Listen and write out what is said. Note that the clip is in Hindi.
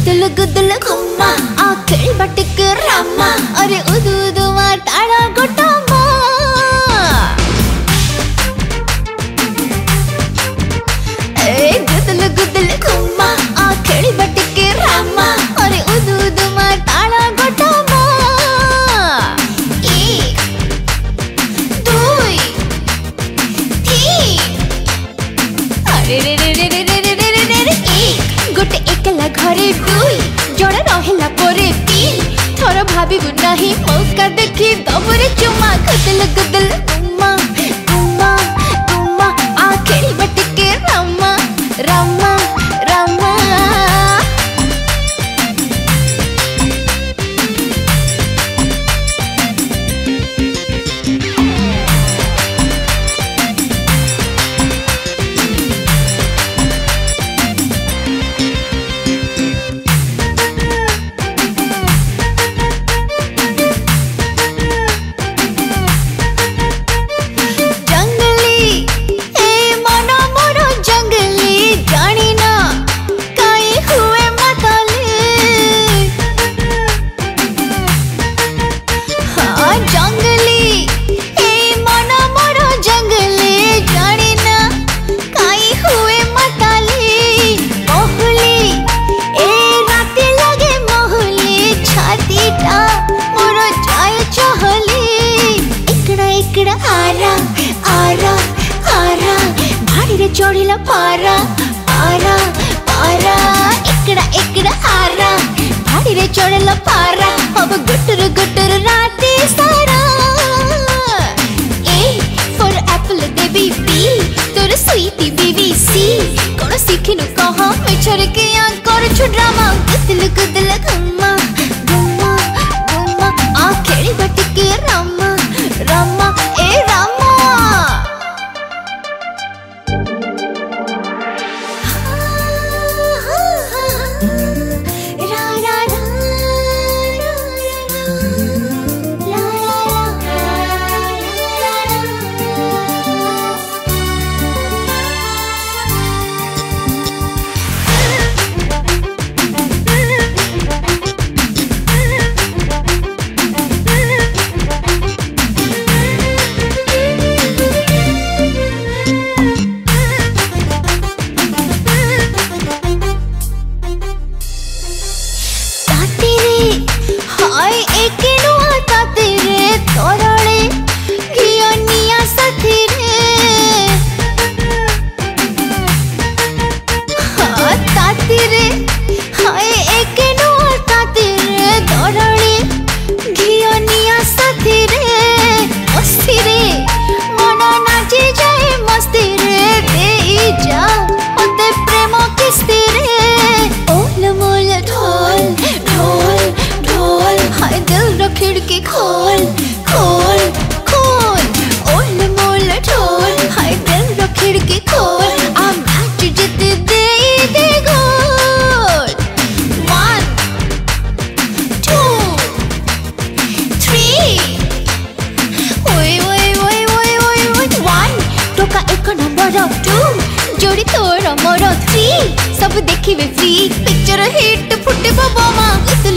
गुदल गुदल घुमा आ खेल बटक रामा अरे उदू उदू मा ताड़ा गोटा मा ए गुदल गुदल घुमा आ खेल बटक रामा अरे उदू उदू मा ताड़ा गोटा मा एक दुई तीन अरे रे रे रे रे रे रे रे रे एक गोटे एकला घरे दुई जड़े रहेला परे तीन थोर भाबिबु नाही मौका देखी दबरे चुमा गुदल गुदल गुम्मा गुम्मा गुम्मा आ खेली बटके रामा रामा रामा चढ़िला पारा पारा पारा एकड़ा एकड़ा आरा भाड़ी रे चढ़िला पारा अब गुटर गुटर राती सारा A for apple baby B तोर स्वीटी बेबी सी कोन सिखिनु कह मिछर के या कर छु ड्रामा गुदल गुदल घुमा घुमा घुमा आ खेली बटके रामा रामा ए रामा खिड़की खोल खोल खोल ओल मोल ढोल हाय दिल रो खिड़की खोल आ मैच जीत दे दे गोल 1 2 3 ओए ओए ओए ओए ओए 1 टोका एक नंबर 2 जोड़ी तोर मोर 3 सब देखिबे फ्री पिक्चर हिट फुटबो बोमा